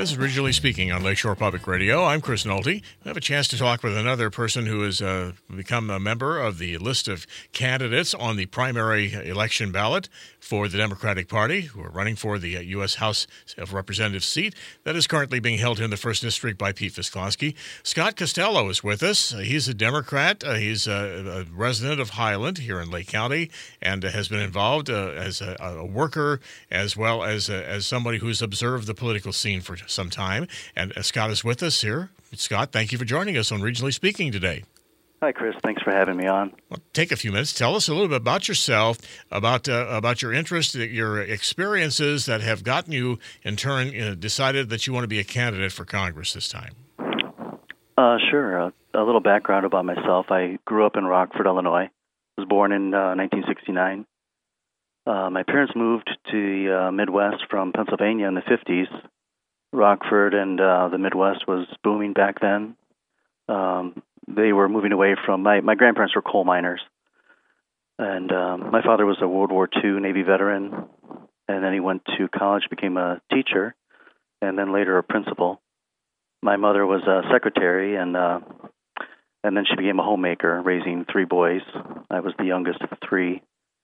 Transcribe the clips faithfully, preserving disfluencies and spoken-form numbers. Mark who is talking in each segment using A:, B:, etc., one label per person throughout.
A: This is Regionally Speaking on Lakeshore Public Radio. I'm Chris Nolte. We have a chance to talk with another person who has uh, become a member of the list of candidates on the primary election ballot for the Democratic Party, who are running for the uh, U S House of Representatives seat that is currently being held in the first District by Pete Visclosky. Scott Costello is with us. Uh, he's a Democrat. Uh, he's a, a resident of Highland here in Lake County and uh, has been involved uh, as a, a worker as well as uh, as somebody who's observed the political scene for some time. And uh, Scott is with us here. Scott, thank you for joining us on Regionally Speaking today.
B: Hi, Chris. Thanks for having me on.
A: Well, take a few minutes. Tell us a little bit about yourself, about uh, about your interest, your experiences that have gotten you, in turn, uh, decided that you want to be a candidate for Congress this time.
B: Uh, sure. Uh, a little background about myself. I grew up in Rockford, Illinois. I was born in uh, nineteen sixty-nine. Uh, my parents moved to the uh, Midwest from Pennsylvania in the fifties. Rockford and uh, the Midwest was booming back then. Um, they were moving away from, my, my grandparents were coal miners. And um, my father was a World War Two Navy veteran, and then he went to college, became a teacher, and then later a principal. My mother was a secretary, and uh, and then she became a homemaker, raising three boys. I was the youngest of three.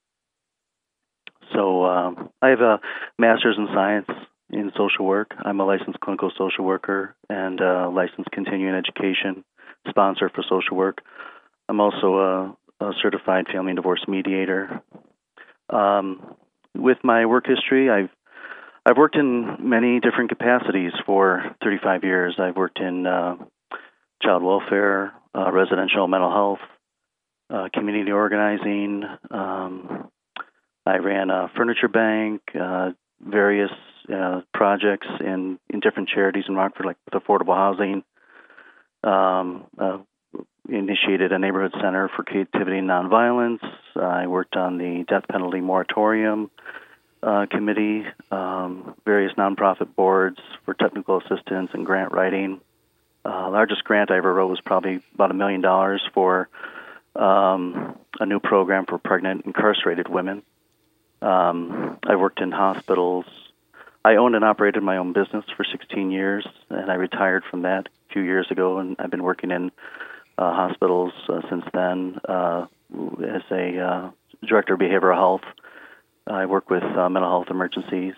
B: So um, I have a master's in science in social work. I'm a licensed clinical social worker and a licensed continuing education sponsor for social work. I'm also a, a certified family and divorce mediator. Um, with my work history, I've I've worked in many different capacities for thirty-five years. I've worked in uh, child welfare, uh, residential mental health, uh, community organizing. Um, I ran a furniture bank, uh, various uh, projects in, in different charities in Rockford, like with affordable housing. Um, uh, initiated a neighborhood center for creativity and nonviolence. I worked on the death penalty moratorium uh, committee, um, various nonprofit boards for technical assistance and grant writing. Uh, largest grant I ever wrote was probably about a million dollars for um, a new program for pregnant incarcerated women. Um, I worked in hospitals. I owned and operated my own business for sixteen years, and I retired from that a few years ago, and I've been working in uh, hospitals uh, since then uh, as a uh, director of behavioral health. I work with uh, mental health emergencies.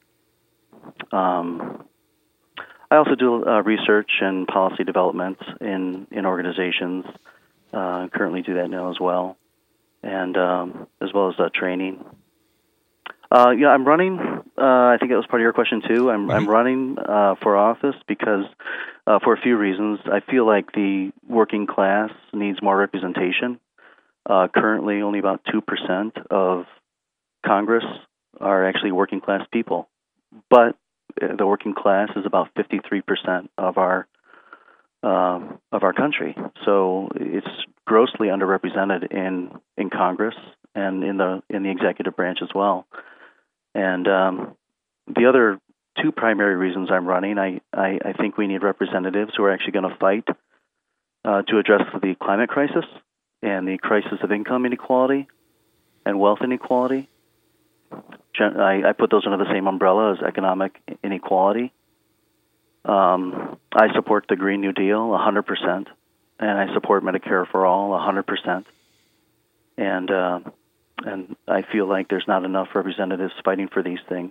B: Um, I also do uh, research and policy development in, in organizations. Uh, currently do that now as well, and um, as well as uh, training. Uh, yeah, I'm running. Uh, I think that was part of your question too. I'm, I'm running uh, for office because, uh, for a few reasons, I feel like the working class needs more representation. Uh, currently, only about two percent of Congress are actually working class people, but the working class is about fifty-three percent of our um, of our country. So it's grossly underrepresented in, in Congress and in the in the executive branch as well. And um, the other two primary reasons I'm running, I, I, I think we need representatives who are actually going to fight uh, to address the climate crisis and the crisis of income inequality and wealth inequality. I, I put those under the same umbrella as economic inequality. Um, I support the Green New Deal one hundred percent, and I support Medicare for All one hundred percent. And uh, and I feel like there's not enough representatives fighting for these things.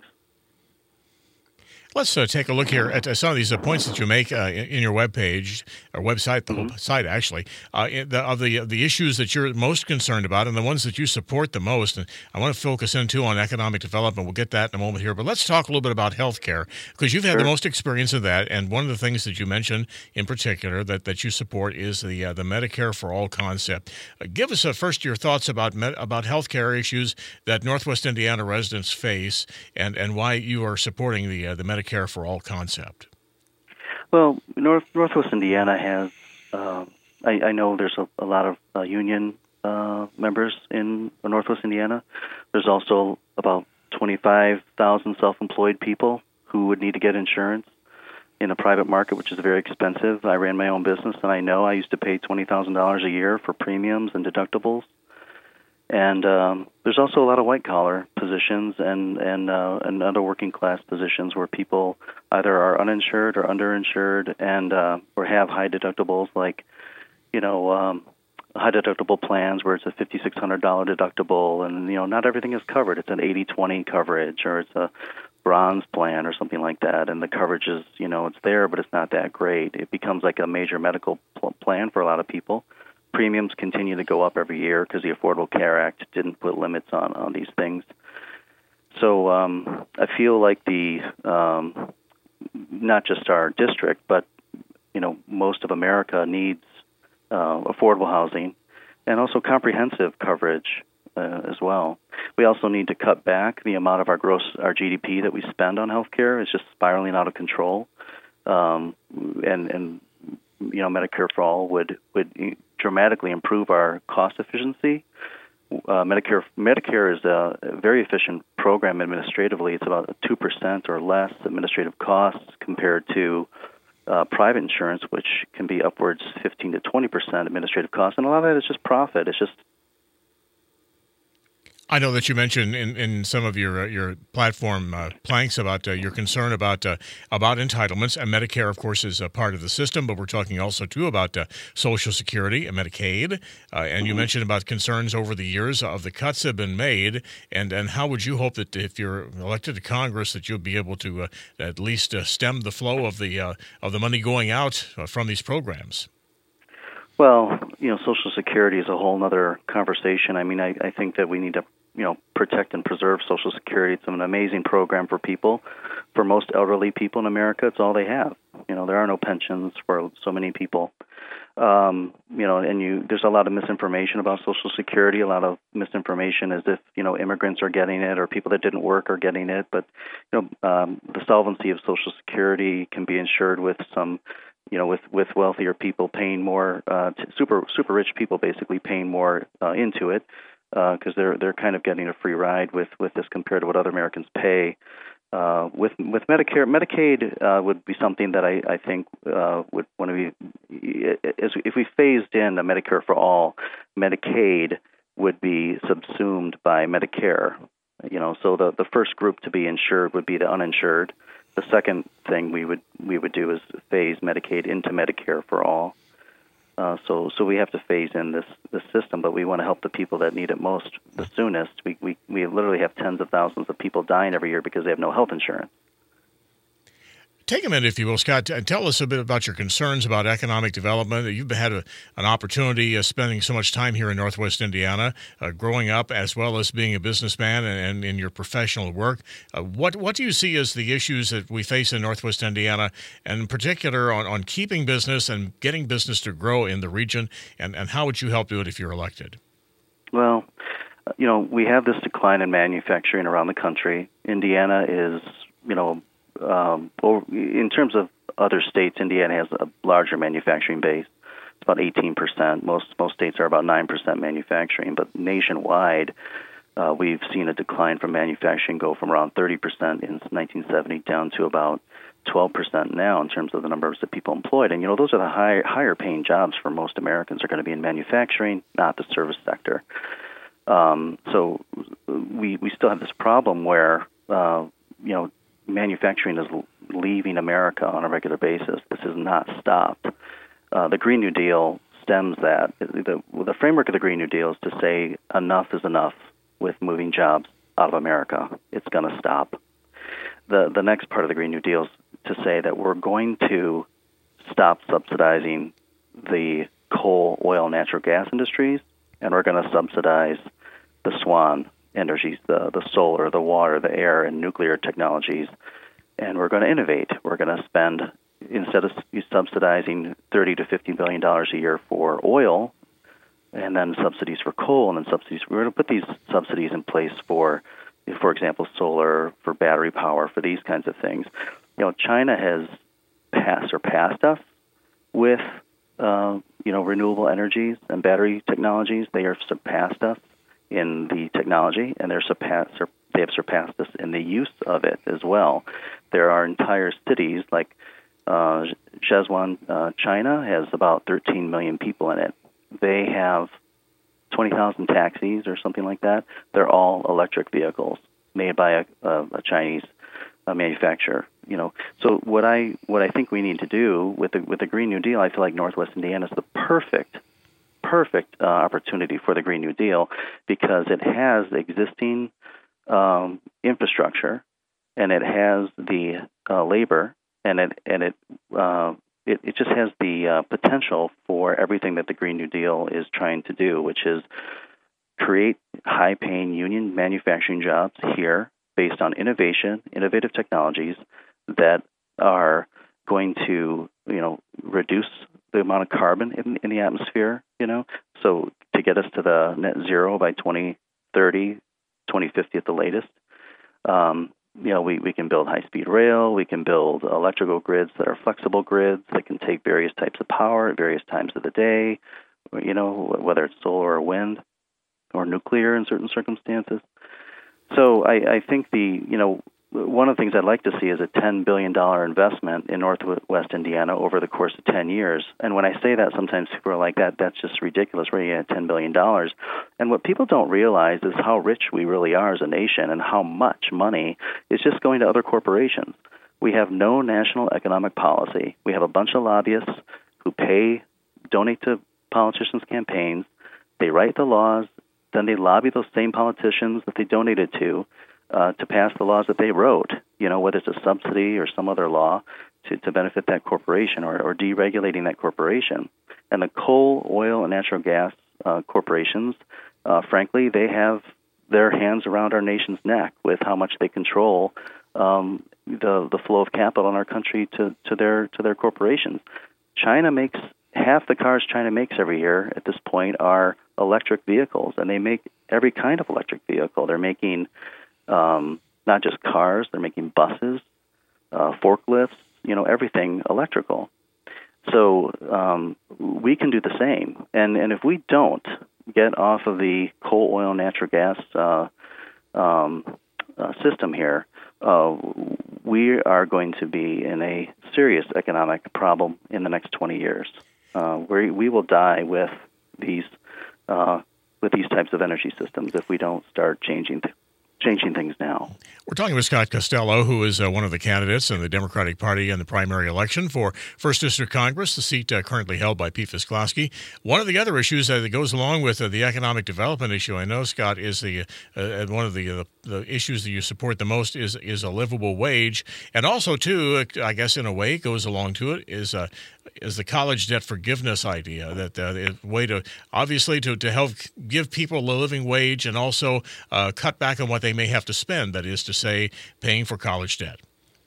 A: Let's uh, take a look here at uh, some of these uh, points that you make uh, in, in your webpage, or website, the mm-hmm. whole site actually, uh, the, of the of the issues that you're most concerned about and the ones that you support the most. And I want to focus in, too, on economic development. We'll get that in a moment here. But let's talk a little bit about health care, because you've had
B: sure.
A: the most experience of that. And one of the things that you mentioned in particular that, that you support is the uh, the Medicare for All concept. Uh, give us uh, first your thoughts about med- about health care issues that Northwest Indiana residents face and, and why you are supporting the uh, the Medicare Care for All concept.
B: Well, North Northwest Indiana has, uh, I, I know there's a, a lot of uh, union uh, members in Northwest Indiana. There's also about twenty-five thousand self-employed people who would need to get insurance in a private market, which is very expensive. I ran my own business, and I know I used to pay twenty thousand dollars a year for premiums and deductibles. And um, there's also a lot of white-collar positions and and uh, and other working-class positions where people either are uninsured or underinsured and uh, or have high deductibles, like, you know, um, high deductible plans where it's a five thousand six hundred dollars deductible, and, you know, not everything is covered. It's an eighty twenty coverage, or it's a bronze plan or something like that, and the coverage is, you know, it's there, but it's not that great. It becomes like a major medical pl- plan for a lot of people. Premiums continue to go up every year because the Affordable Care Act didn't put limits on, on these things. So um, I feel like the um, not just our district, but, you know, most of America needs uh, affordable housing and also comprehensive coverage uh, as well. We also need to cut back the amount of our gross, our G D P that we spend on healthcare. It's just spiraling out of control, um, and and you know, Medicare for All would would dramatically improve our cost efficiency. Uh, Medicare Medicare is a very efficient program administratively. It's about two percent or less administrative costs compared to uh, private insurance, which can be upwards fifteen to twenty percent administrative costs. And a lot of that is just profit. It's just
A: I know that you mentioned in, in some of your uh, your platform uh, planks about uh, your concern about uh, about entitlements, and Medicare, of course, is a part of the system, but we're talking also, too, about uh, Social Security and Medicaid, uh, and mm-hmm. you mentioned about concerns over the years of the cuts that have been made, and, and how would you hope that if you're elected to Congress that you'll be able to uh, at least uh, stem the flow of the, uh, of the money going out uh, from these programs?
B: Well, you know, Social Security is a whole other conversation. I mean, I, I think that we need to, you know, protect and preserve Social Security. It's an amazing program for people. For most elderly people in America, it's all they have. You know, there are no pensions for so many people. Um, you know, and you there's a lot of misinformation about Social Security. A lot of misinformation as if, you know, immigrants are getting it or people that didn't work are getting it. But, you know, um, the solvency of Social Security can be ensured with some, you know, with, with wealthier people paying more, uh, to super super rich people basically paying more uh, into it, because uh, they're they're kind of getting a free ride with, with this compared to what other Americans pay. Uh, with with Medicare, Medicaid uh, would be something that I I think uh, would want to be, as if we phased in a Medicare for all, Medicaid would be subsumed by Medicare. You know, so the the first group to be insured would be the uninsured. The second thing we would we would do is phase Medicaid into Medicare for all. Uh, so so we have to phase in this, this system, but we want to help the people that need it most the soonest. We, we we literally have tens of thousands of people dying every year because they have no health insurance.
A: Take a minute, if you will, Scott, and tell us a bit about your concerns about economic development. You've had a, an opportunity uh, spending so much time here in Northwest Indiana, uh, growing up, as well as being a businessman and, and in your professional work. Uh, what what do you see as the issues that we face in Northwest Indiana, and in particular on, on keeping business and getting business to grow in the region, and, and how would you help do it if you're elected?
B: Well, you know, we have this decline in manufacturing around the country. Indiana is, you know, Um, in terms of other states, Indiana has a larger manufacturing base. It's about eighteen percent. Most most states are about nine percent manufacturing, but nationwide, uh, we've seen a decline from manufacturing go from around thirty percent in nineteen seventy down to about twelve percent now in terms of the numbers of people employed. And, you know, those are the high, higher paying jobs for most Americans are going to be in manufacturing, not the service sector. Um, so we, we still have this problem where, uh, you know, manufacturing is leaving America on a regular basis. This has not stopped. Uh, the Green New Deal stems that. The, the framework of the Green New Deal is to say enough is enough with moving jobs out of America. It's going to stop. The the next part of the Green New Deal is to say that we're going to stop subsidizing the coal, oil, natural gas industries, and we're going to subsidize the SWAN energies, the, the solar, the water, the air, and nuclear technologies. And we're going to innovate. We're going to spend, instead of subsidizing thirty to fifty billion dollars a year for oil, and then subsidies for coal, and then subsidies, we're going to put these subsidies in place for, for example, solar, for battery power, for these kinds of things. You know, China has passed, surpassed us with, uh, you know, renewable energies and battery technologies. They have surpassed us in the technology, and they're surpass, sur- they have surpassed us in the use of it as well. There are entire cities like uh, Zhejiang, uh, China, has about thirteen million people in it. They have twenty thousand taxis or something like that. They're all electric vehicles made by a, a, a Chinese uh, manufacturer. You know, so what I what I think we need to do with the with the Green New Deal, I feel like Northwest Indiana is the perfect perfect uh, opportunity for the Green New Deal because it has existing um, infrastructure and it has the uh, labor and it and it, uh, it it just has the uh, potential for everything that the Green New Deal is trying to do, which is create high-paying union manufacturing jobs here based on innovation, innovative technologies that are going to, you know, reduce the amount of carbon in, in the atmosphere, you know, so to get us to the net zero by twenty thirty, twenty fifty at the latest. Um, you know, we, we can build high-speed rail, we can build electrical grids that are flexible grids that can take various types of power at various times of the day, you know, whether it's solar or wind or nuclear in certain circumstances. So I, I think the, you know, one of the things I'd like to see is a ten billion dollars investment in Northwest Indiana over the course of ten years. And when I say that, sometimes people are like, that that's just ridiculous. Where are you at ten billion dollars? And what people don't realize is how rich we really are as a nation and how much money is just going to other corporations. We have no national economic policy. We have a bunch of lobbyists who pay, donate to politicians' campaigns. They write the laws. Then they lobby those same politicians that they donated to uh, to pass the laws that they wrote, you know, whether it's a subsidy or some other law to, to benefit that corporation or, or deregulating that corporation. And the coal, oil, and natural gas uh, corporations, uh, frankly, they have their hands around our nation's neck with how much they control um, the the flow of capital in our country to, to their to their corporations. China makes half the cars China makes every year at this point are electric vehicles, and they make every kind of electric vehicle. They're making um, not just cars, they're making buses, uh, forklifts, you know, everything electrical. So um, we can do the same. And, and if we don't get off of the coal, oil, natural gas uh, um, uh, system here, uh, we are going to be in a serious economic problem in the next twenty years. Uh, we, we will die with these uh, with these types of energy systems if we don't start changing th- changing things now.
A: We're talking with Scott Costello, who is uh, one of the candidates in the Democratic Party in the primary election for first District Congress, the seat uh, currently held by Pete Visclosky. One of the other issues uh, that goes along with uh, the economic development issue, I know, Scott, is the uh, one of the, uh, the issues that you support the most is is a livable wage, and also too, uh, I guess in a way, goes along to it is uh, is the college debt forgiveness idea that uh, the way to obviously to to help give people a living wage and also uh, cut back on what they may have to spend. That is to say, paying for college debt.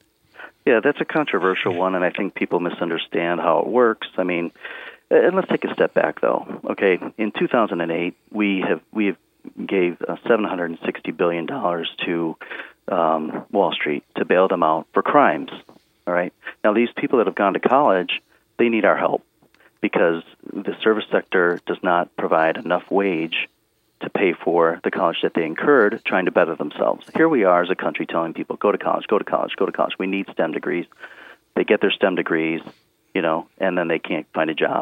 B: Yeah, that's a controversial one, and I think people misunderstand how it works. I mean, and let's take a step back, though. Okay, in two thousand eight, we have we have gave uh, seven hundred sixty billion dollars to um, Wall Street to bail them out for crimes. All right. Now, these people that have gone to college, they need our help because the service sector does not provide enough wage to pay for the college debt they incurred trying to better themselves. Here we are as a country telling people, go to college, go to college, go to college. We need STEM degrees. They get their STEM degrees, you know, and then they can't find a job.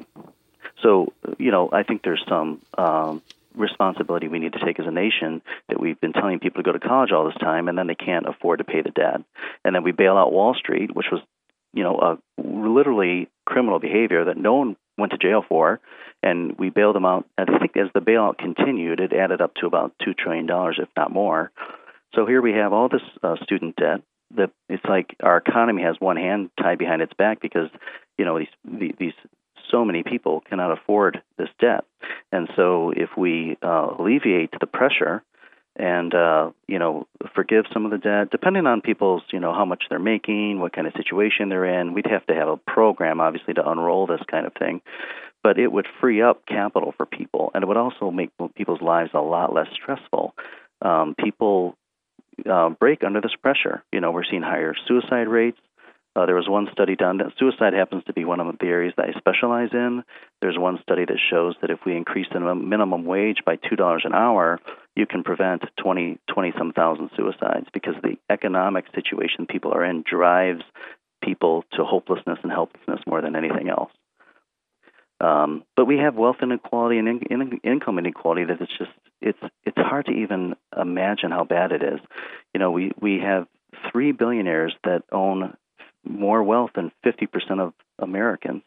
B: So, you know, I think there's some um, responsibility we need to take as a nation that we've been telling people to go to college all this time, and then they can't afford to pay the debt. And then we bail out Wall Street, which was, you know, a literally criminal behavior that no one went to jail for, and we bailed them out. And I think as the bailout continued, it added up to about two trillion dollars, if not more. So here we have all this uh, student debt. That it's like our economy has one hand tied behind its back because, you know, these these so many people cannot afford this debt. And so if we uh, alleviate the pressure and, uh, you know, forgive some of the debt, depending on people's, you know, how much they're making, what kind of situation they're in, we'd have to have a program, obviously, to unroll this kind of thing. But it would free up capital for people, and it would also make people's lives a lot less stressful. Um, people uh, break under this pressure. You know, we're seeing higher suicide rates. Uh, there was one study done that suicide happens to be one of the areas that I specialize in. There's one study that shows that if we increase the minimum wage by two dollars an hour, you can prevent twenty, twenty-some thousand suicides because the economic situation people are in drives people to hopelessness and helplessness more than anything else. Um, but we have wealth inequality and in, in, income inequality that it's just it's it's hard to even imagine how bad it is. You know, we, we have three billionaires that own more wealth than fifty percent of Americans.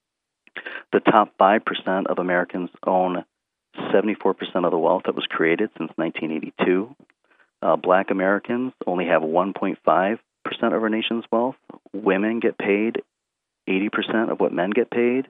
B: The top five percent of Americans own seventy-four percent of the wealth that was created since nineteen eighty-two. Uh, black Americans only have one point five percent of our nation's wealth. Women get paid eighty percent of what men get paid.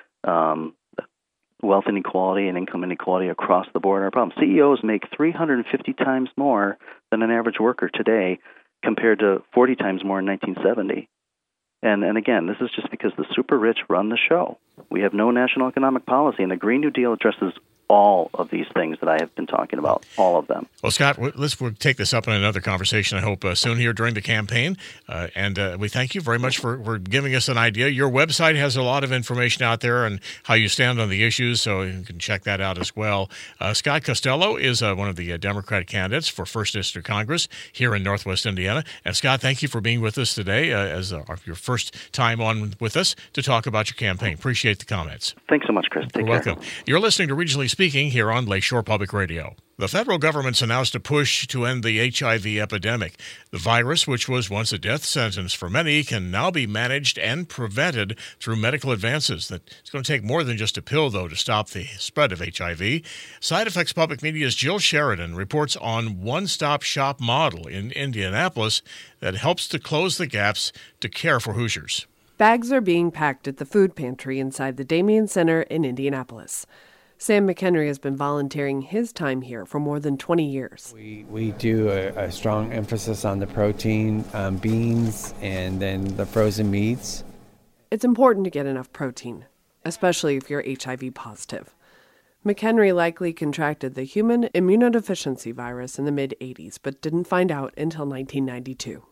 B: Um, wealth inequality and income inequality across the board are a problem. C E Os make three hundred fifty times more than an average worker today compared to forty times more in nineteen seventy. And, and again, this is just because the super rich run the show. We have no national economic policy, and the Green New Deal addresses all of these things that I have been talking about, all of them.
A: Well, Scott, let's we'll take this up in another conversation, I hope, uh, soon here during the campaign. Uh, and uh, we thank you very much for, for giving us an idea. Your website has a lot of information out there and how you stand on the issues, so you can check that out as well. Uh, Scott Costello is uh, one of the uh, Democratic candidates for first District Congress here in Northwest Indiana. And, Scott, thank you for being with us today uh, as uh, your first time on with us to talk about your campaign. Appreciate the comments.
B: Thanks so much, Chris. Take
A: You're
B: care.
A: welcome. You're listening to Regionally Speaking here on Lakeshore Public Radio. The federal government's announced a push to end the H I V epidemic. The virus, which was once a death sentence for many, can now be managed and prevented through medical advances. That it's going to take more than just a pill, though, to stop the spread of H I V. Side Effects Public Media's Jill Sheridan reports on one-stop shop model in Indianapolis that helps to close the gaps to care for Hoosiers.
C: Bags are being packed at the food pantry inside the Damien Center in Indianapolis. Sam McHenry has been volunteering his time here for more than twenty years.
D: We we do a, a strong emphasis on the protein, um, beans, and then the frozen meats.
C: It's important to get enough protein, especially if you're H I V positive. McHenry likely contracted the human immunodeficiency virus in the mid-eighties, but didn't find out until nineteen ninety-two.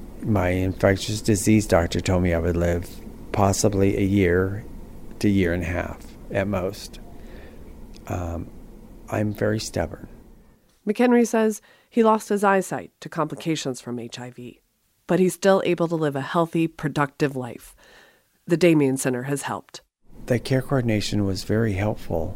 D: My infectious disease doctor told me I would live possibly a year to a year and a half at most. Um, I'm very stubborn.
C: McHenry says he lost his eyesight to complications from H I V, but he's still able to live a healthy, productive life. The Damien Center has helped.
D: The care coordination was very helpful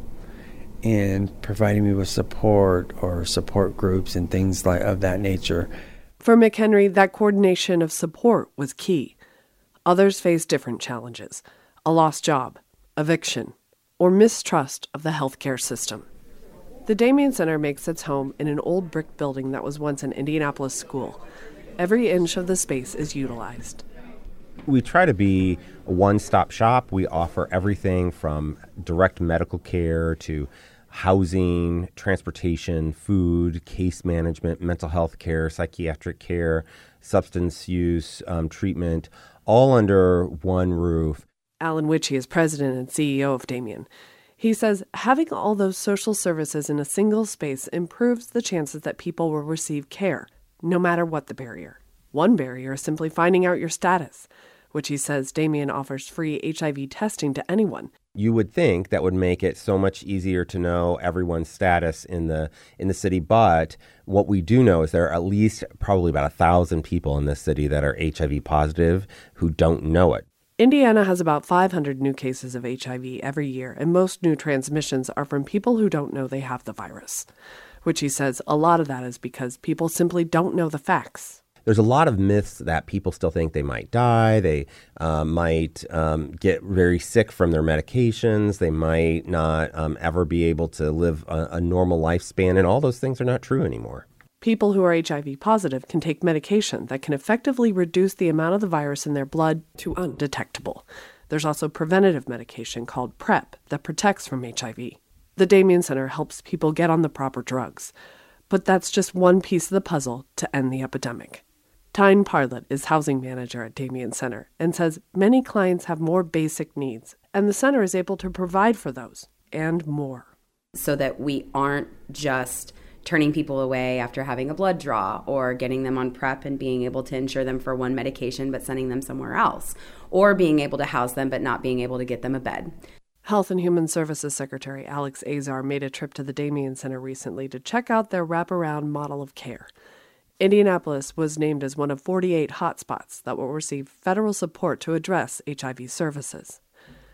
D: in providing me with support or support groups and things like of that nature.
C: For McHenry, that coordination of support was key. Others face different challenges: a lost job, eviction, or mistrust of the healthcare system. The Damien Center makes its home in an old brick building that was once an Indianapolis school. Every inch of the space is utilized.
E: We try to be a one-stop shop. We offer everything from direct medical care to housing, transportation, food, case management, mental health care, psychiatric care, substance use um, treatment, all under one roof.
C: Alan Witchey is president and C E O of Damien. He says having all those social services in a single space improves the chances that people will receive care, no matter what the barrier. One barrier is simply finding out your status, which he says Damien offers free H I V testing to anyone.
E: You would think that would make it so much easier to know everyone's status in the in the city, but what we do know is there are at least probably about a thousand people in this city that are H I V positive who don't know it.
C: Indiana has about five hundred new cases of H I V every year, and most new transmissions are from people who don't know they have the virus, which he says a lot of that is because people simply don't know the facts.
E: There's a lot of myths that people still think they might die, they uh, might um, get very sick from their medications, they might not um, ever be able to live a, a normal lifespan, and all those things are not true anymore.
C: People who are H I V positive can take medication that can effectively reduce the amount of the virus in their blood to undetectable. There's also preventative medication called PrEP that protects from H I V. The Damien Center helps people get on the proper drugs, but that's just one piece of the puzzle to end the epidemic. Tyne Parlett is housing manager at Damien Center and says many clients have more basic needs, and the center is able to provide for those and more.
F: So that we aren't just turning people away after having a blood draw or getting them on PrEP and being able to insure them for one medication but sending them somewhere else, or being able to house them but not being able to get them a bed.
C: Health and Human Services Secretary Alex Azar made a trip to the Damien Center recently to check out their wraparound model of care. Indianapolis was named as one of forty-eight hotspots that will receive federal support to address H I V services.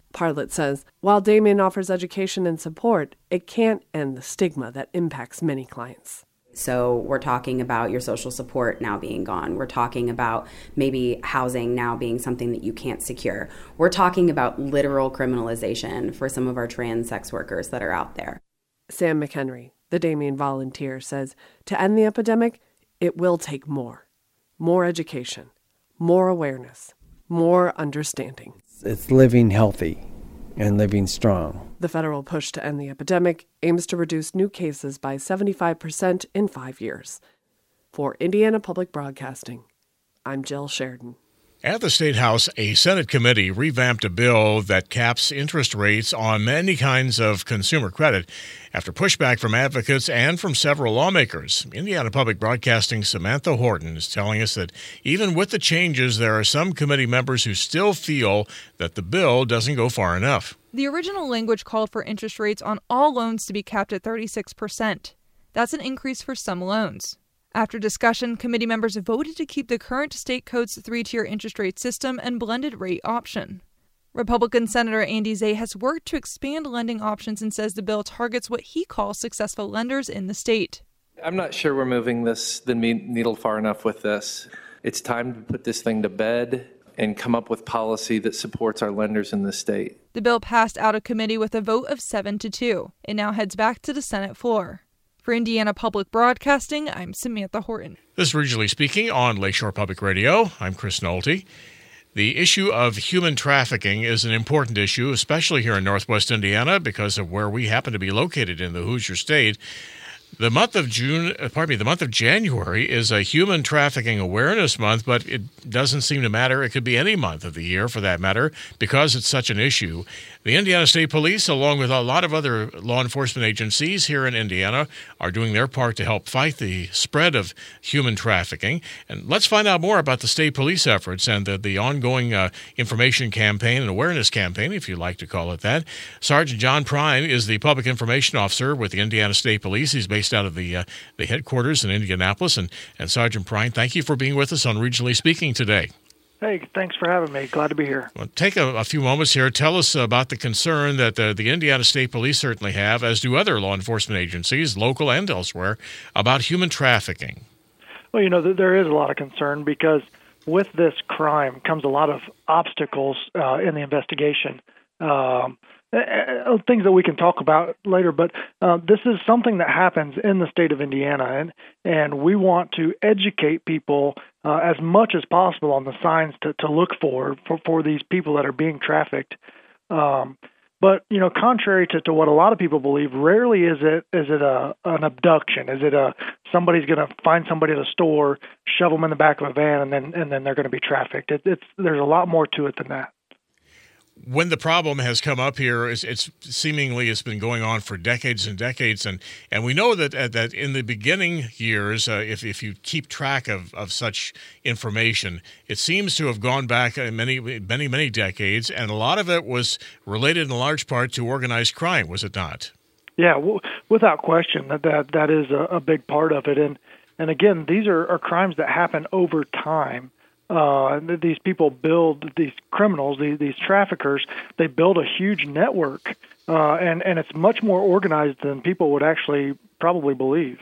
C: Parlett says, while Damien offers education and support, it can't end the stigma that impacts many clients.
F: So we're talking about your social support now being gone. We're talking about maybe housing now being something that you can't secure. We're talking about literal criminalization for some of our trans sex workers that are out there.
C: Sam McHenry, the Damien volunteer, says to end the epidemic, it will take more. More education, more awareness, more understanding.
D: It's living healthy and living strong.
C: The federal push to end the epidemic aims to reduce new cases by seventy-five percent in five years. For Indiana Public Broadcasting, I'm Jill Sheridan.
A: At the State House, a Senate committee revamped a bill that caps interest rates on many kinds of consumer credit after pushback from advocates and from several lawmakers. Indiana Public Broadcasting's Samantha Horton is telling us that even with the changes, there are some committee members who still feel that the bill doesn't go far enough.
G: The original language called for interest rates on all loans to be capped at thirty-six percent. That's an increase for some loans. After discussion, committee members voted to keep the current state code's three-tier interest rate system and blended rate option. Republican Senator Andy Zay has worked to expand lending options and says the bill targets what he calls successful lenders in the state.
H: I'm not sure we're moving this the needle far enough with this. It's time to put this thing to bed and come up with policy that supports our lenders in the state.
G: The bill passed out of committee with a vote of seven to two. It now heads back to the Senate floor. For Indiana Public Broadcasting, I'm Samantha Horton.
A: This is Regionally Speaking on Lakeshore Public Radio. I'm Chris Nolte. The issue of human trafficking is an important issue, especially here in Northwest Indiana, because of where we happen to be located in the Hoosier State. The month of June, pardon me, the month of January is a Human Trafficking Awareness Month, but it doesn't seem to matter. It could be any month of the year, for that matter, because it's such an issue. The Indiana State Police, along with a lot of other law enforcement agencies here in Indiana, are doing their part to help fight the spread of human trafficking. And let's find out more about the state police efforts and the, the ongoing uh, information campaign and awareness campaign, if you'd like to call it that. Sergeant John Prine is the Public Information Officer with the Indiana State Police. He's based out of the uh, the headquarters in Indianapolis. And, and Sergeant Prine, thank you for being with us on Regionally Speaking today.
I: Hey, thanks for having me. Glad to be here.
A: Well, take a, a few moments here. Tell us about the concern that uh, the Indiana State Police certainly have, as do other law enforcement agencies, local and elsewhere, about human trafficking.
I: Well, you know, there is a lot of concern because with this crime comes a lot of obstacles uh, in the investigation. Um, things that we can talk about later, but uh, this is something that happens in the state of Indiana, and and we want to educate people uh, as much as possible on the signs to, to look for, for for these people that are being trafficked. Um, but you know, contrary to, to what a lot of people believe, rarely is it is it a an abduction. Is it a somebody's going to find somebody at a store, shove them in the back of a van, and then and then they're going to be trafficked? It, it's there's a lot more to it than that.
A: When the problem has come up here, it's, it's seemingly it's been going on for decades and decades, and, and we know that uh, that in the beginning years, uh, if if you keep track of, of such information, it seems to have gone back many many many decades, and a lot of it was related in large part to organized crime, was it not?
I: Yeah, w- without question, that that, that is a, a big part of it, and and again, these are, are crimes that happen over time. Uh, these people build, these criminals, these, these traffickers, they build a huge network, uh, and, and it's much more organized than people would actually probably believe.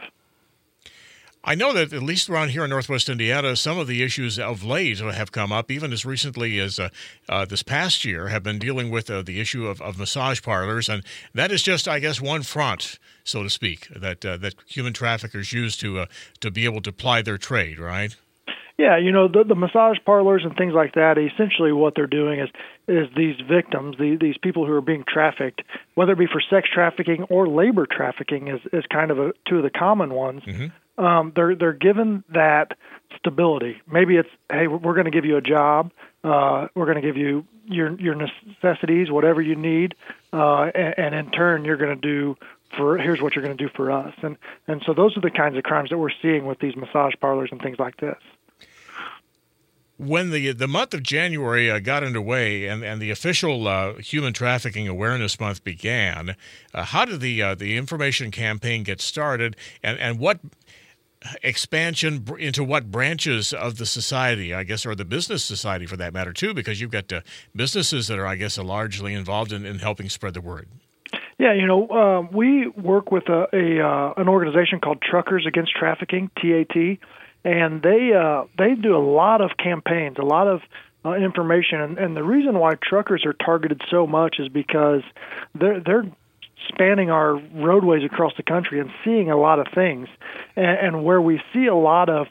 A: I know that at least around here in Northwest Indiana, some of the issues of late have come up, even as recently as uh, uh, this past year, have been dealing with uh, the issue of, of massage parlors, and that is just, I guess, one front, so to speak, that uh, that human traffickers use to uh, to be able to ply their trade, right?
I: Yeah, you know, the, the massage parlors and things like that, essentially what they're doing is is these victims, the, these people who are being trafficked, whether it be for sex trafficking or labor trafficking is, is kind of a, two of the common ones. Mm-hmm. Um, they're they're given that stability. Maybe it's, hey, we're going to give you a job. Uh, we're going to give you your your necessities, whatever you need, uh, and, and in turn you're going to do for, here's what you're going to do for us. And, and so those are the kinds of crimes that we're seeing with these massage parlors and things like this.
A: When the the month of January uh, got underway and, and the official uh, Human Trafficking Awareness Month began, uh, how did the uh, the information campaign get started, and, and what expansion into what branches of the society, I guess, or the business society for that matter, too, because you've got uh, businesses that are, I guess, are largely involved in, in helping spread the word.
I: Yeah, you know, uh, we work with a, a uh, an organization called Truckers Against Trafficking, T A T, and they uh, they do a lot of campaigns, a lot of uh, information, and, and the reason why truckers are targeted so much is because they're they're spanning our roadways across the country and seeing a lot of things, and, and where we see a lot of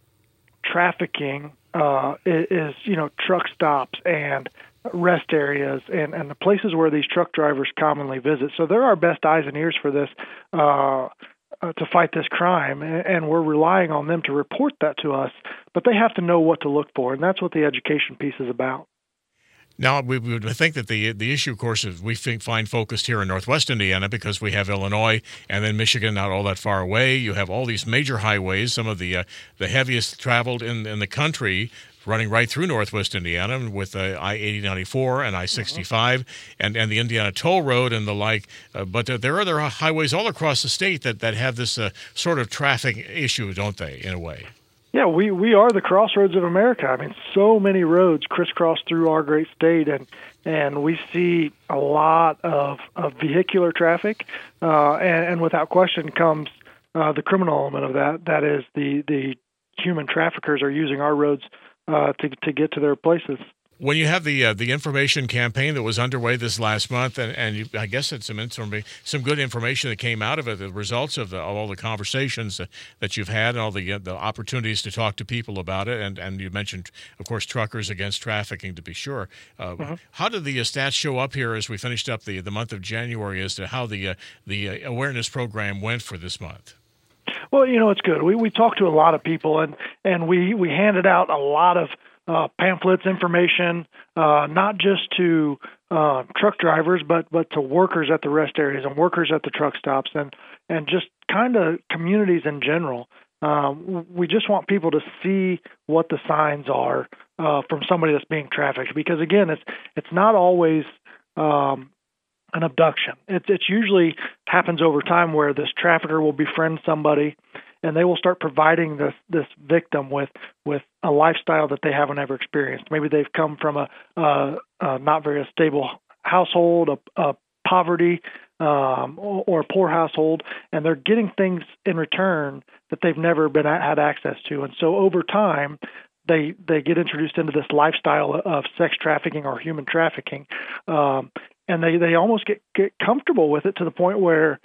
I: trafficking uh, is, is you know truck stops and rest areas and, and the places where these truck drivers commonly visit. So they're our best eyes and ears for this, uh, uh, to fight this crime, and, and we're relying on them to report that to us, but they have to know what to look for, and that's what the education piece is about.
A: Now, we would think that the the issue, of course, is we think, find focused here in Northwest Indiana because we have Illinois and then Michigan not all that far away. You have all these major highways, some of the uh, the heaviest traveled in, in the country, running right through Northwest Indiana with uh, I eighty ninety-four and I sixty-five mm-hmm. and, and the Indiana Toll Road and the like. Uh, but uh, there are other highways all across the state that, that have this uh, sort of traffic issue, don't they, in a way?
I: Yeah, we, we are the crossroads of America. I mean, so many roads crisscross through our great state, and and we see a lot of, of vehicular traffic, uh, and, and without question comes uh, the criminal element of that. That is, the, the human traffickers are using our roads uh, to to get to their places.
A: When you have the uh, the information campaign that was underway this last month, and, and you, I guess it's some informa- some good information that came out of it, the results of, the, of all the conversations that, that you've had and all the uh, the opportunities to talk to people about it, and, and you mentioned, of course, Truckers Against Trafficking, to be sure. Uh, mm-hmm. How did the uh, stats show up here as we finished up the, the month of January as to how the, uh, the uh, awareness program went for this month?
I: Well, you know, it's good. We we talked to a lot of people, and, and we, we handed out a lot of Uh, pamphlets, information, uh, not just to uh, truck drivers, but but to workers at the rest areas and workers at the truck stops, and and just kind of communities in general. Um, we just want people to see what the signs are uh, from somebody that's being trafficked, because again, it's it's not always um, an abduction. It's it's usually happens over time where this trafficker will befriend somebody, and they will start providing this this victim with with a lifestyle that they haven't ever experienced. Maybe they've come from a, a, a not very stable household, a, a poverty, um, or, or a poor household, and they're getting things in return that they've never been had access to. And so over time, they they get introduced into this lifestyle of sex trafficking or human trafficking, um, and they, they almost get, get comfortable with it to the point where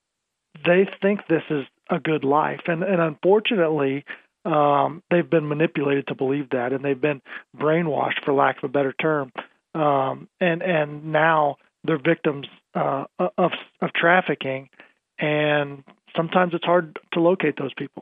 I: they think this is a good life. And, and unfortunately, um, they've been manipulated to believe that, and they've been brainwashed, for lack of a better term. Um, and, and now they're victims uh, of, of trafficking, and sometimes it's hard to locate those people.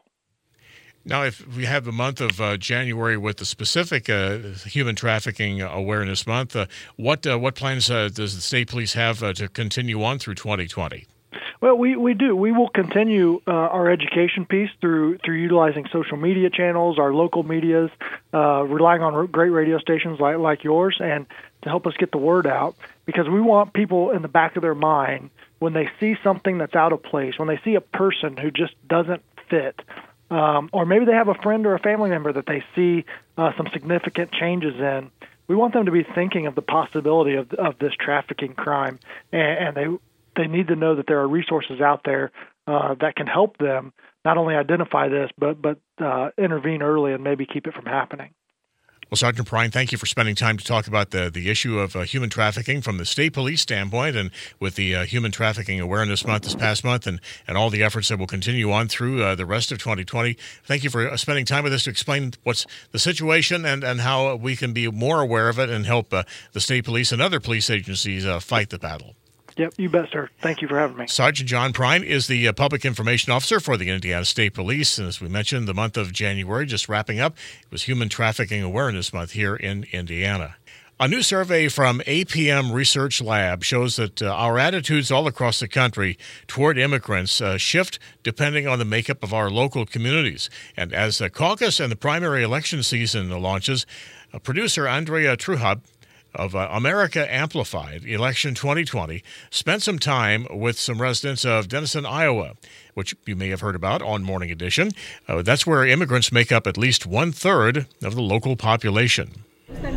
A: Now, if we have the month of uh, January with the specific uh, Human Trafficking Awareness Month, uh, what uh, what plans uh, does the state police have uh, to continue on through twenty twenty?
I: Well, we, we do. We will continue uh, our education piece through through utilizing social media channels, our local medias, uh, relying on great radio stations like, like yours, and to help us get the word out, because we want people in the back of their mind, when they see something that's out of place, when they see a person who just doesn't fit, um, or maybe they have a friend or a family member that they see uh, some significant changes in, we want them to be thinking of the possibility of, of this trafficking crime, and, and they They need to know that there are resources out there uh, that can help them not only identify this, but but uh, intervene early and maybe keep it from happening.
A: Well, Sergeant Prine, thank you for spending time to talk about the, the issue of uh, human trafficking from the state police standpoint, and with the uh, Human Trafficking Awareness Month this past month, and, and all the efforts that will continue on through uh, the rest of twenty twenty. Thank you for uh, spending time with us to explain what's the situation and, and how we can be more aware of it and help uh, the state police and other police agencies uh, fight the battle.
I: Yep, you bet, sir. Thank you for having me.
A: Sergeant John Prine is the uh, Public Information Officer for the Indiana State Police. And as we mentioned, the month of January, just wrapping up, it was Human Trafficking Awareness Month here in Indiana. A new survey from A P M Research Lab shows that uh, our attitudes all across the country toward immigrants uh, shift depending on the makeup of our local communities. And as the caucus and the primary election season launches, uh, producer Andrea Truhab of uh, America Amplified Election twenty twenty spent some time with some residents of Denison, Iowa, which you may have heard about on Morning Edition. Uh, that's where immigrants make up at least one-third of the local population.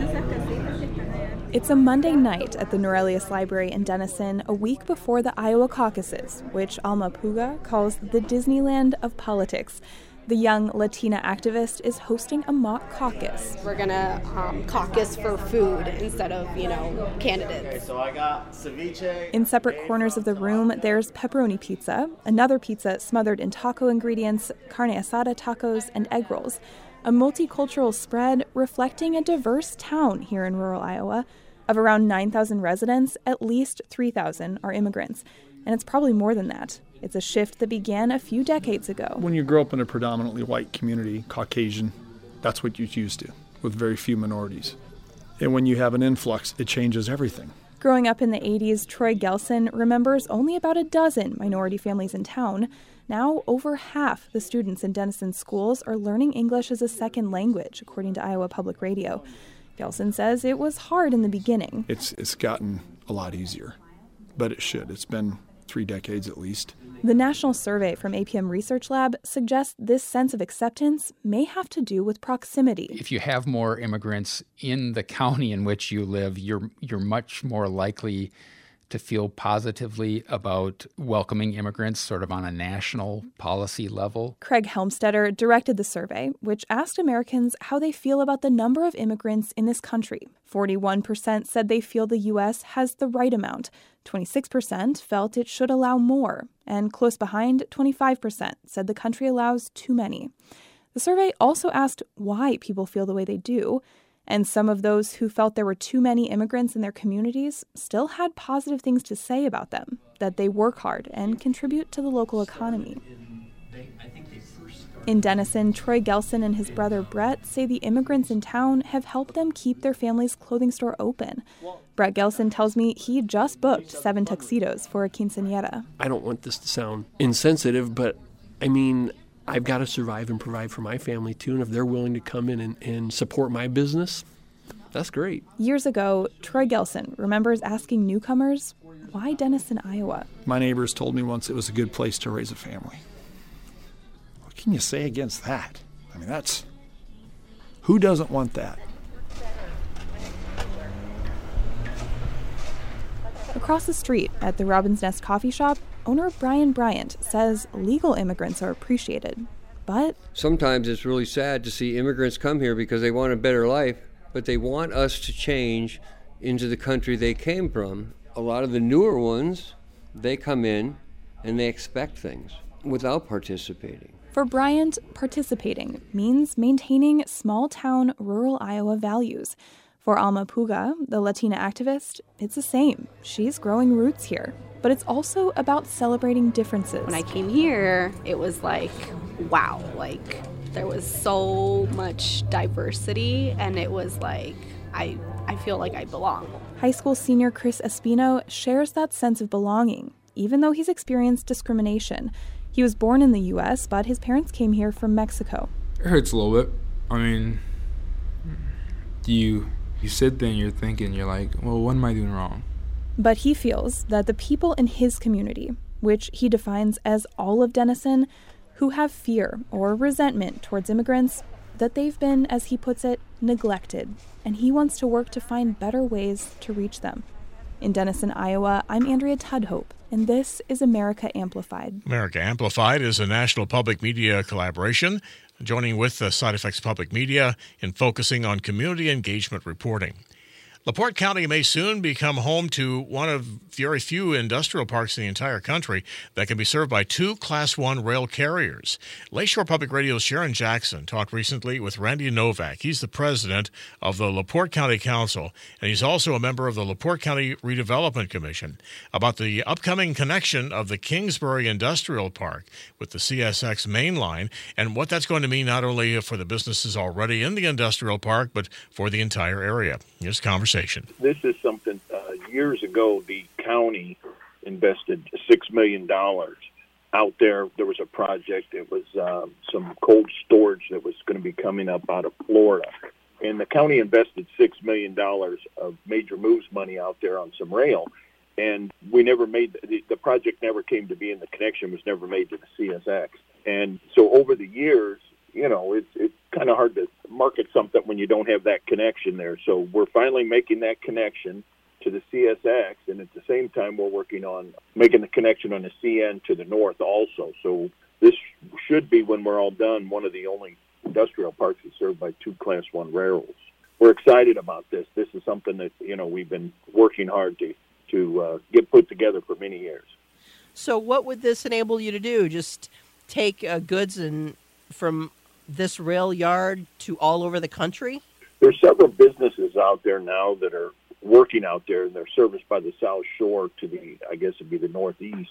J: It's a Monday night at the Norelius Library in Denison, a week before the Iowa caucuses, which Alma Puga calls the Disneyland of politics. The young Latina activist is hosting a mock caucus.
K: We're going to um, caucus for food instead of, you know, candidates.
L: Okay, so I got ceviche.
J: In separate corners of the room, there's pepperoni pizza, another pizza smothered in taco ingredients, carne asada tacos, and egg rolls. A multicultural spread reflecting a diverse town here in rural Iowa. Of around nine thousand residents, at least three thousand are immigrants. And it's probably more than that. It's a shift that began a few decades ago.
M: When you grow up in a predominantly white community, Caucasian, that's what you're used to, with very few minorities. And when you have an influx, it changes everything.
J: Growing up in the eighties, Troy Gelson remembers only about a dozen minority families in town. Now, over half the students in Denison schools are learning English as a second language, according to Iowa Public Radio. Gelson says it was hard in the beginning.
M: It's it's gotten a lot easier, but it should. It's been three decades at least.
J: The national survey from A P M Research Lab suggests this sense of acceptance may have to do with proximity.
N: If you have more immigrants in the county in which you live, you're you're much more likely to feel positively about welcoming immigrants sort of on a national policy level.
J: Craig Helmstetter directed the survey, which asked Americans how they feel about the number of immigrants in this country. forty-one percent said they feel the U S has the right amount. twenty-six percent felt it should allow more. And close behind, twenty-five percent said the country allows too many. The survey also asked why people feel the way they do. And some of those who felt there were too many immigrants in their communities still had positive things to say about them, that they work hard and contribute to the local economy. In Denison, Troy Gelson and his brother Brett say the immigrants in town have helped them keep their family's clothing store open. Brett Gelson tells me he just booked seven tuxedos for a quinceañera.
O: I don't want this to sound insensitive, but I mean, I've got to survive and provide for my family, too, and if they're willing to come in and, and support my business, that's great.
J: Years ago, Troy Gelson remembers asking newcomers, why Denison, Iowa?
M: My neighbors told me once it was a good place to raise a family. What can you say against that? I mean, that's... Who doesn't want that?
J: Across the street at the Robin's Nest coffee shop, owner Brian Bryant says legal immigrants are appreciated, but...
P: Sometimes it's really sad to see immigrants come here because they want a better life, but they want us to change into the country they came from. A lot of the newer ones, they come in and they expect things without participating.
J: For Bryant, participating means maintaining small-town rural Iowa values. For Alma Puga, the Latina activist, it's the same. She's growing roots here. But it's also about celebrating differences.
K: When I came here, it was like, wow, like there was so much diversity, and it was like, I, I feel like I belong.
J: High school senior Chris Espino shares that sense of belonging, even though he's experienced discrimination. He was born in the U S, but his parents came here from Mexico.
Q: It hurts a little bit. I mean, you... You sit there and you're thinking, you're like, well, what am I doing wrong?
J: But he feels that the people in his community, which he defines as all of Denison, who have fear or resentment towards immigrants, that they've been, as he puts it, neglected, and he wants to work to find better ways to reach them. In Denison, Iowa, I'm Andrea Tudhope, and this is America Amplified.
A: America Amplified is a national public media collaboration, joining with the Side Effects Public Media in focusing on community engagement reporting. LaPorte County may soon become home to one of very few industrial parks in the entire country that can be served by two Class one rail carriers. Lakeshore Public Radio's Sharon Jackson talked recently with Randy Novak. He's the president of the LaPorte County Council, and he's also a member of the LaPorte County Redevelopment Commission, about the upcoming connection of the Kingsbury Industrial Park with the C S X main line and what that's going to mean not only for the businesses already in the industrial park, but for the entire area. Here's a conversation.
R: This is something, uh, years ago, the county invested six million dollars out there. There was a project. It was uh, some cold storage that was going to be coming up out of Florida. and the county invested six million dollars of major moves money out there on some rail. And we never made, the, the project never came to be, and the connection was never made to the C S X. And so over the years, you know, it's it's kind of hard to market something when you don't have that connection there. So we're finally making that connection to the C S X, and at the same time, we're working on making the connection on the C N to the north also. So this should be, when we're all done, one of the only industrial parks that's served by two Class One railroads. We're excited about this. This is something that, you know, we've been working hard to to uh, get put together for many years.
S: So what would this enable you to do? Just take uh, goods and from this rail yard to all over the country?
R: There's several businesses out there now that are working out there, and they're serviced by the South Shore to the, I guess it'd be the Northeast.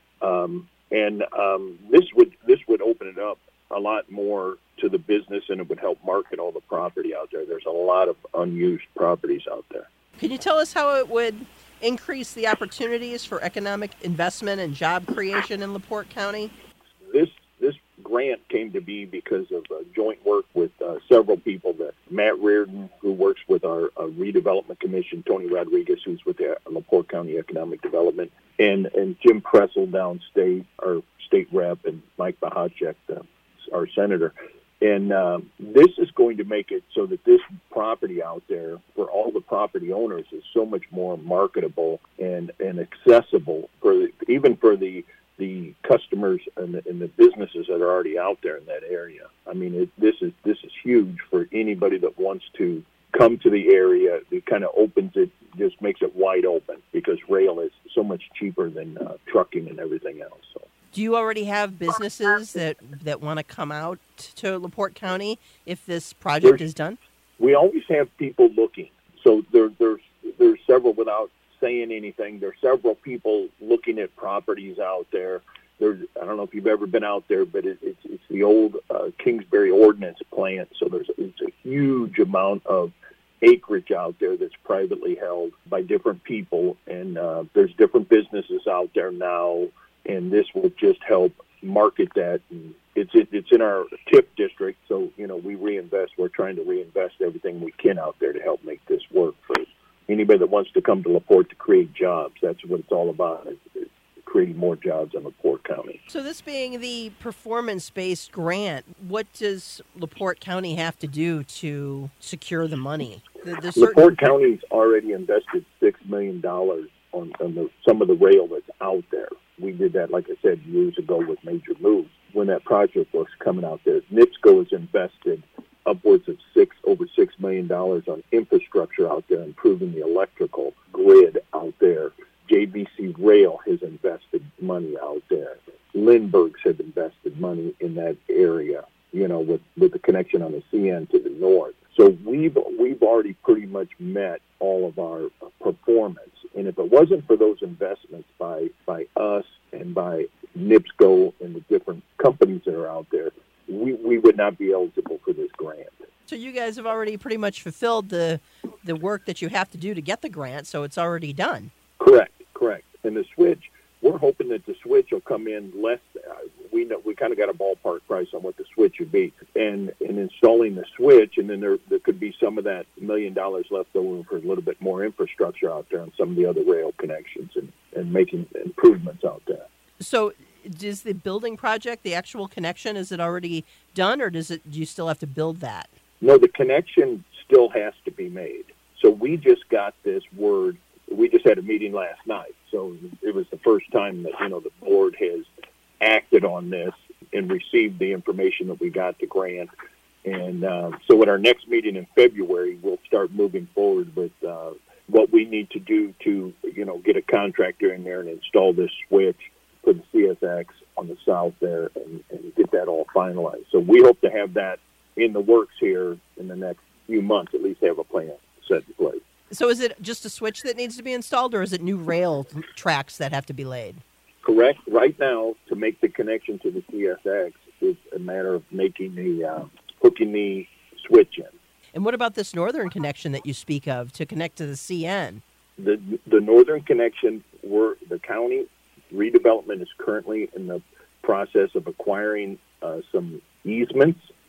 R: Um, and um, this would this would open it up a lot more to the business, and it would help market all the property out there. There's a lot of unused properties out there.
S: Can you tell us how it would increase the opportunities for economic investment and job creation in LaPorte County?
R: This this grant came to be because of uh, joint work with uh, several people. That Matt Reardon, who works with our uh, redevelopment commission, Tony Rodriguez, who's with the LaPorte County Economic Development, and and Jim Pressel downstate, our state rep, and Mike Bahacek, uh, our senator. And um, this is going to make it so that this property out there for all the property owners is so much more marketable and, and accessible for the, even for the the customers and the, and the businesses that are already out there in that area. I mean, it, this is this is huge for anybody that wants to come to the area. It kind of opens it, just makes it wide open, because rail is so much cheaper than uh, trucking and everything else. So.
S: Do you already have businesses that, that want to come out to LaPorte County if this project
R: There's,
S: is done?
R: We always have people looking. So there, there's there's several, without saying anything, there's several people looking at properties out there. There's, I don't know if you've ever been out there, but it, it's it's the old uh, Kingsbury Ordnance Plant. So there's it's a huge amount of acreage out there that's privately held by different people, and uh, there's different businesses out there now. And this will just help market that. And it's it, it's in our T I P district, so you know we reinvest. We're trying to reinvest everything we can out there to help make this work for anybody that wants to come to LaPorte to create jobs. That's what it's all about. It's, it's creating more jobs in LaPorte County.
S: So this being the performance-based grant, what does LaPorte County have to do to secure the money? The, the certain...
R: LaPorte County's already invested six million dollars on, on the, some of the rail that's out there. We did that, like I said, years ago with Major Moves. When that project was coming out there, NIPSCO has invested upwards of six over six million dollars on infrastructure out there, improving the electrical grid out there. J B C Rail has invested money out there. Lindbergh's have invested money in that area, you know, with, with the connection on the C N to the north. So we've we've already pretty much met all of our performance. And if it wasn't for those investments by by us and by NIPSCO and the different companies that are out there, we, we would not be eligible for this grant.
S: So you guys have already pretty much fulfilled the the work that you have to do to get the grant, so it's already done.
R: Correct, correct. And the switch, we're hoping that the switch will come in less. Uh, we know we kind of got a ballpark price on what the switch would be, and and installing the switch, and then there there could be some of that million dollars left over for a little bit more infrastructure out there on some of the other rail connections, and, and making improvements out there.
S: So, is the building project, the actual connection, is it already done, or does it? Do you still have to build that?
R: No, the connection still has to be made. So we just got this word. We just had a meeting last night, so it was the first time that you know the board has acted on this and received the information that we got to grant. And uh, so at our next meeting in February, we'll start moving forward with uh, what we need to do to, you know, get a contractor in there and install this switch for the C S X on the south there and, and get that all finalized. So we hope to have that in the works here in the next few months, at least have a plan set in place.
S: So is it just a switch that needs to be installed, or is it new rail tracks that have to be laid?
R: Correct. Right now, to make the connection to the C S X, is a matter of making the uh, hooking the switch in.
S: And what about this northern connection that you speak of to connect to the C N?
R: The the northern connection, we're, the county redevelopment is currently in the process of acquiring uh, some easements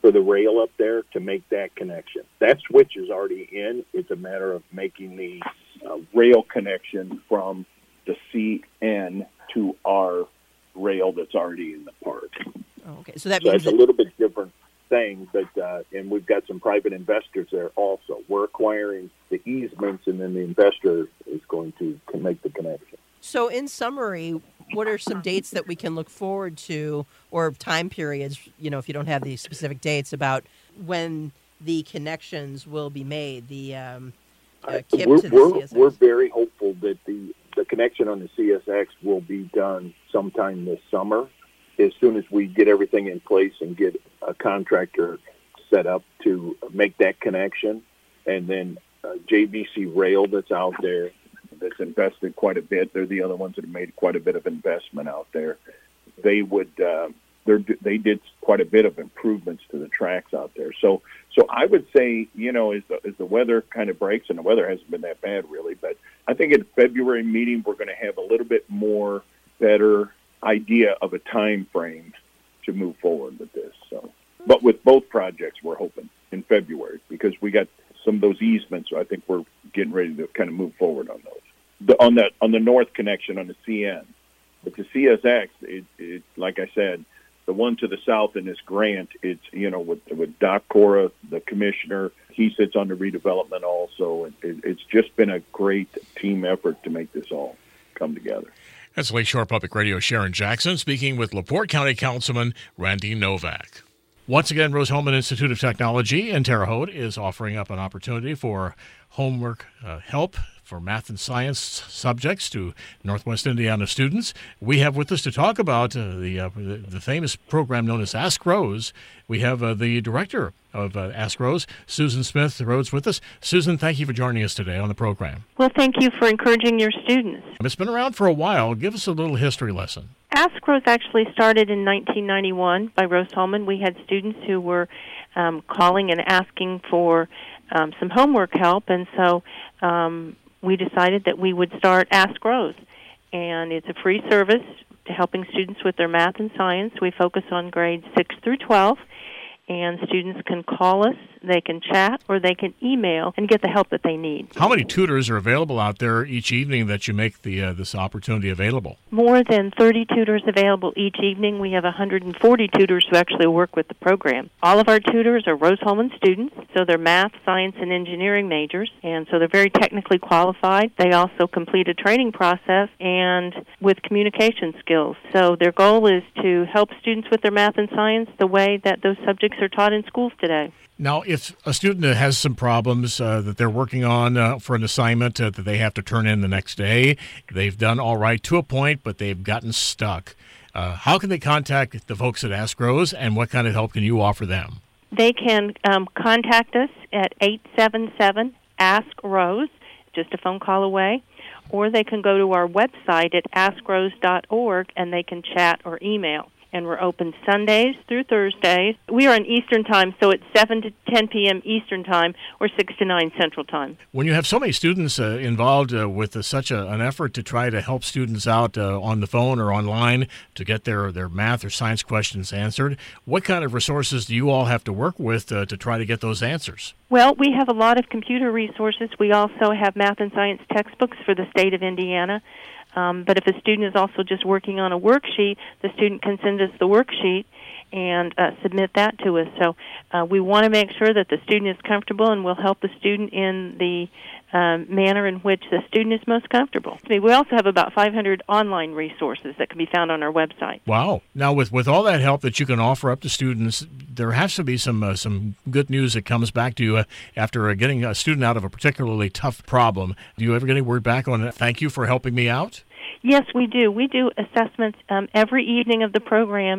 R: for the rail up there to make that connection. That switch is already in. It's a matter of making the uh, rail connection from the C N to our rail that's already in the park.
S: Oh, okay, so that
R: so
S: means
R: it's a little bit different thing, but uh, and we've got some private investors there also. We're acquiring the easements, and then the investor is going to can make the connection.
S: So, in summary, what are some dates that we can look forward to, or time periods, you know, if you don't have the specific dates, about when the connections will be made, the um, uh, K I P
R: we're,
S: to the
R: we're,
S: C S X?
R: We're very hopeful that the, the connection on the C S X will be done sometime this summer, as soon as we get everything in place and get a contractor set up to make that connection. And then uh, J B C Rail that's out there, that's invested quite a bit. They're the other ones that have made quite a bit of investment out there. They would, uh, they did quite a bit of improvements to the tracks out there. So, so I would say, you know, as the, as the weather kind of breaks, and the weather hasn't been that bad really, but I think at the February meeting we're going to have a little bit more better idea of a time frame to move forward with this. So, but with both projects, we're hoping in February because we got some of those easements. So I think we're getting ready to kind of move forward on those. The, on the on the north connection on the C N, but the C S X, it, it like I said, the one to the south in this grant, it's you know with with Doc Cora, the commissioner, he sits on the redevelopment also. It, it's just been a great team effort to make this all come together.
A: That's Lakeshore Public Radio Sharon Jackson speaking with LaPorte County Councilman Randy Novak. Once again, Rose-Hulman Institute of Technology in Terre Haute is offering up an opportunity for homework uh, help for math and science subjects to Northwest Indiana students. We have with us to talk about uh, the, uh, the the famous program known as Ask Rose. We have uh, the director of uh, Ask Rose, Susan Smith Rhodes, with us. Susan, thank you for joining us today on the program.
T: Well, thank you for encouraging your students.
A: It's been around for a while. Give us a little history lesson.
T: Ask Rose actually started in nineteen ninety-one by Rose-Hulman. We had students who were um, calling and asking for um, some homework help, and so um, we decided that we would start Ask Rose. And it's a free service to helping students with their math and science. We focus on grades six through twelve, and students can call us, they can chat, or they can email and get the help that they need.
A: How many tutors are available out there each evening that you make the uh, this opportunity available?
T: More than thirty tutors available each evening. We have one hundred forty tutors who actually work with the program. All of our tutors are Rose-Hulman students, so they're math, science, and engineering majors, and so they're very technically qualified. They also complete a training process and with communication skills. So their goal is to help students with their math and science the way that those subjects are taught in schools today.
A: Now, if a student has some problems uh, that they're working on uh, for an assignment uh, that they have to turn in the next day, they've done all right to a point, but they've gotten stuck. Uh, how can they contact the folks at Ask Rose, and what kind of help can you offer them?
T: They can um, contact us at eight seven seven ask rose, just a phone call away, or they can go to our website at ask rose dot org, and they can chat or email. And we're open Sundays through Thursdays. We are in Eastern Time, so it's seven to ten p.m. Eastern Time or six to nine Central Time.
A: When you have so many students uh, involved uh, with uh, such a, an effort to try to help students out uh, on the phone or online to get their, their math or science questions answered, what kind of resources do you all have to work with uh, to try to get those answers?
T: Well, we have a lot of computer resources. We also have math and science textbooks for the state of Indiana. Um, but if a student is also just working on a worksheet, the student can send us the worksheet and uh, submit that to us. So uh, we want to make sure that the student is comfortable, and we'll help the student in the um, manner in which the student is most comfortable. I mean, we also have about five hundred online resources that can be found on our website.
A: Wow. Now, with, with all that help that you can offer up to students, there has to be some uh, some good news that comes back to you uh, after uh, getting a student out of a particularly tough problem. Do you ever get any word back on it? Thank you for helping me out?
T: Yes, we do. We do assessments um, every evening of the program,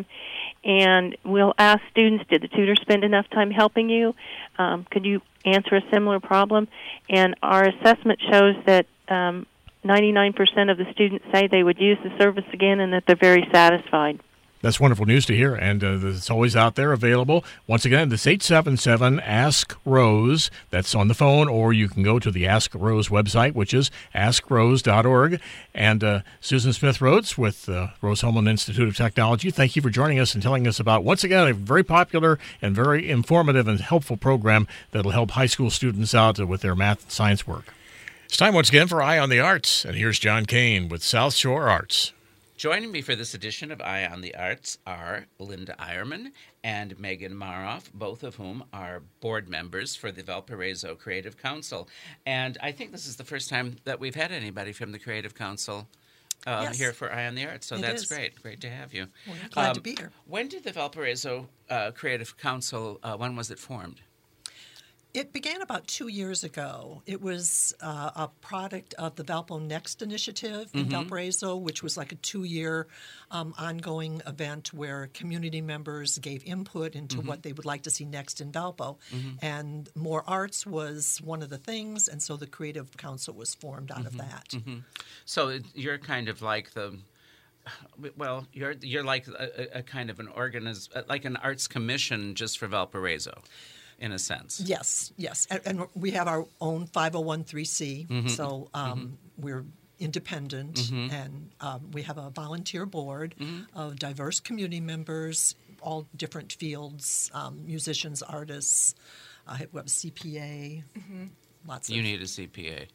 T: and we'll ask students, did the tutor spend enough time helping you? Um, could you answer a similar problem? And our assessment shows that um, ninety-nine percent of the students say they would use the service again and that they're very satisfied.
A: That's wonderful news to hear, and uh, it's always out there available. Once again, this eight seven seven ask rose. That's on the phone, or you can go to the Ask Rose website, which is ask rose dot org. And uh, Susan Smith-Rhodes with uh, Rose-Hulman Institute of Technology, thank you for joining us and telling us about, once again, a very popular and very informative and helpful program that will help high school students out with their math and science work. It's time once again for Eye on the Arts, and here's John Kane with South Shore Arts.
U: Joining me for this edition of Eye on the Arts are Linda Eierman and Megan Maroff, both of whom are board members for the Valparaiso Creative Council. And I think this is the first time that we've had anybody from the Creative Council uh,
V: yes.
U: here for Eye on the Arts. So
V: it
U: that's
V: is.
U: great. Great to have you.
V: Well, glad
U: um,
V: to be here.
U: When did the Valparaiso uh, Creative Council, uh, when was it formed?
V: It began about two years ago. It was uh, a product of the Valpo Next initiative in Mhm.
U: Valparaiso,
V: Valparaiso, which was like a two-year um, ongoing event where community members gave input into
U: Mhm.
V: what they would like to see next in Valpo.
U: Mhm.
V: And more arts was one of the things, and so the Creative Council was formed out of
U: Mhm.
V: that.
U: Mhm. So it- you're kind of like the, well, you're you're like a, a kind of an organiz, like an arts commission just for Valparaiso, in a sense.
V: Yes, yes. And, and we have our own five oh one c,
U: Mhm.
V: so um, we're independent,
U: Mhm.
V: and um, we have a volunteer board
U: Mhm.
V: of diverse community members, all different fields, um, musicians, artists. Uh, we have a C P A. Lots
U: You
V: of
U: need a C P A.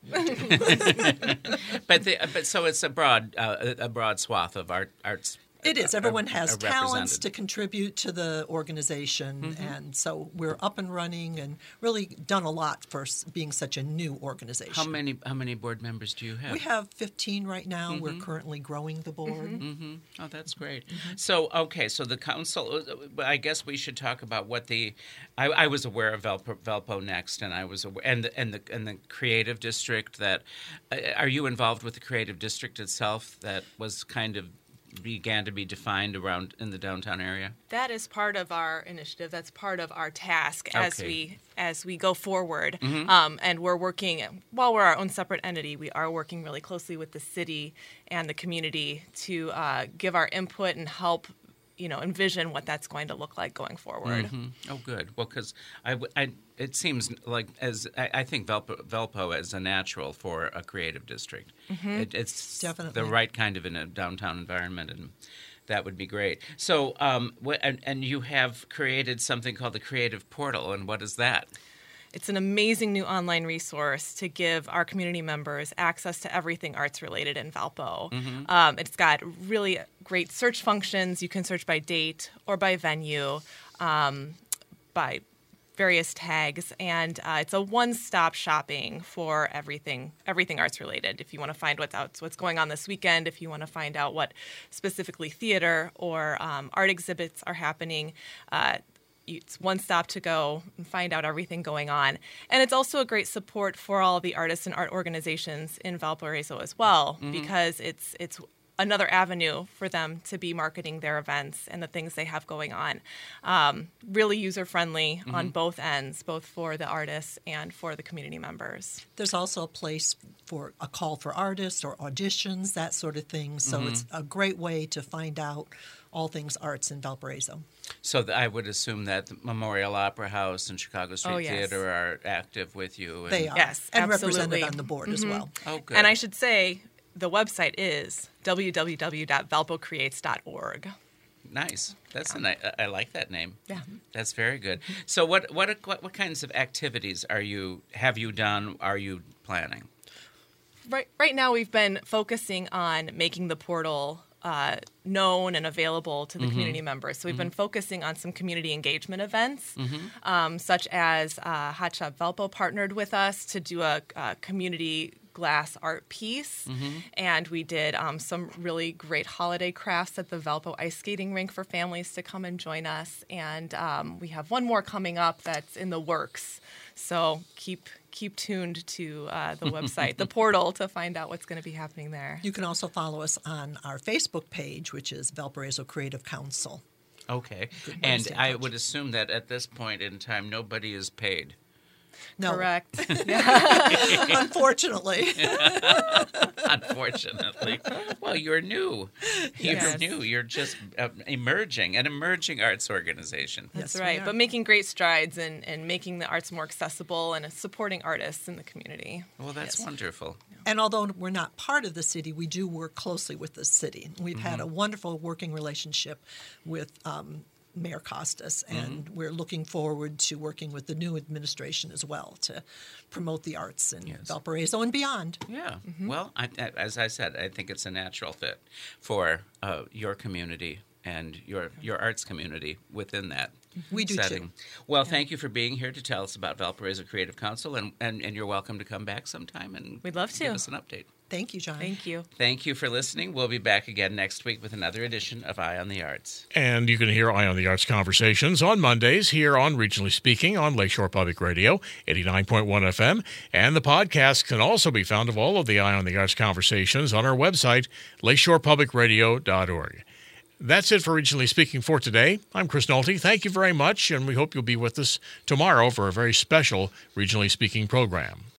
U: but the, but so it's a broad uh, a broad swath of art arts.
V: It is. Everyone
U: are-
V: has
U: are
V: talents
U: represented.
V: to contribute to the organization,
U: Mhm.
V: and so we're up and running and really done a lot for s- being such a new organization.
U: How many how many board members do you have?
V: We have fifteen right now. We're
U: Mhm.
V: currently growing the board.
U: Mm-hmm. Oh, that's great. So, okay, so the council, uh, I guess we should talk about what the, I, I was aware of Valpo, Valpo Next, and I was aware, and the, and the, and the creative district that, uh, are you involved with the creative district itself that was kind of, began to be defined around in the downtown area?
W: That is part of our initiative. That's part of our task as
U: Okay.
W: we as we go forward.
U: Mhm.
W: Um, and we're working, while we're our own separate entity, we are working really closely with the city and the community to uh, give our input and help, you know, envision what that's going to look like going forward.
U: Mhm. Oh, good. Well, because I, w- I- it seems like as I, I think Valpo, Valpo is a natural for a creative district.
V: Mhm.
U: It, it's
V: Definitely.
U: the right kind of in a downtown environment, and that would be great. So, um, what, and, and you have created something called the Creative Portal, and what is that?
W: It's an amazing new online resource to give our community members access to everything arts related in Valpo.
U: Mhm.
W: Um, it's got really great search functions. You can search by date or by venue, um, by various tags, and uh, it's a one-stop shopping for everything everything arts related. If you want to find what's out, what's going on this weekend, if you want to find out what specifically theater or um, art exhibits are happening, uh, it's one stop to go and find out everything going on. And it's also a great support for all the artists and art organizations in Valparaiso as well,
U: Mhm.
W: because it's it's another avenue for them to be marketing their events and the things they have going on. Um, really user-friendly on
V: Mhm.
W: both ends, both for the artists and for the community members.
V: There's also a place for a call for artists or auditions, that sort of thing. So
U: Mhm.
V: it's a great way to find out all things arts in Valparaiso.
U: So th- I would assume that the Memorial Opera House and Chicago Street
W: Oh, yes.
U: Theater are active with you. And
V: They are.
W: Yes,
V: And
W: absolutely.
V: represented on the board as
W: Mhm.
V: well.
U: Oh, good.
W: And I should say the website is w w w dot valpo creates dot org.
U: Nice. That's a ni- I like that name.
W: Yeah.
U: That's very good. So what what what what kinds of activities are you have you done? Are you planning?
W: Right, right now we've been focusing on making the portal uh, known and available to the
U: Mhm.
W: community members. So we've been focusing on some community engagement events,
U: Mhm.
W: um, such as uh, Hot Shop Valpo partnered with us to do a, a community glass art piece,
U: Mhm.
W: and we did um, some really great holiday crafts at the Valpo ice skating rink for families to come and join us. And um, we have one more coming up that's in the works. So keep keep tuned to uh, the website, the portal, to find out what's going to be happening there.
V: You can also follow us on our Facebook page, which is Valparaiso Creative Council.
U: Okay.
V: Good way to
U: And
V: stay in
U: I
V: touch.
U: would assume that at this point in time, nobody is paid.
V: No.
W: Correct.
V: Unfortunately.
U: Unfortunately. Well, you're new. You're
W: Yes.
U: new. You're just uh, emerging, an emerging arts organization.
W: That's
V: Yes, we
W: right.
V: are.
W: But making great strides and, and making the arts more accessible and supporting artists in the community.
U: Well, that's
V: Yes.
U: wonderful.
V: And although we're not part of the city, we do work closely with the city. We've had
U: Mhm.
V: a wonderful working relationship with um, Mayor Costas, and
U: Mhm.
V: we're looking forward to working with the new administration as well to promote the arts in Valparaiso and beyond.
U: Yeah. Well, I, I, as I said, I think it's a natural fit for uh, your community and your your arts community within that
V: We do, too.
U: setting. Well, thank you for being here to tell us about Valparaiso Creative Council, and, and, and you're welcome to come back sometime and
W: We'd love to.
U: give us an update.
V: Thank you, John.
W: Thank you.
U: Thank you for listening. We'll be back again next week with another edition of Eye on the Arts.
A: And you can hear Eye on the Arts conversations on Mondays here on Regionally Speaking on Lakeshore Public Radio, eighty-nine point one F M. And the podcast can also be found of all of the Eye on the Arts conversations on our website, lakeshore public radio dot org. That's it for Regionally Speaking for today. I'm Chris Nolte. Thank you very much, and we hope you'll be with us tomorrow for a very special Regionally Speaking program.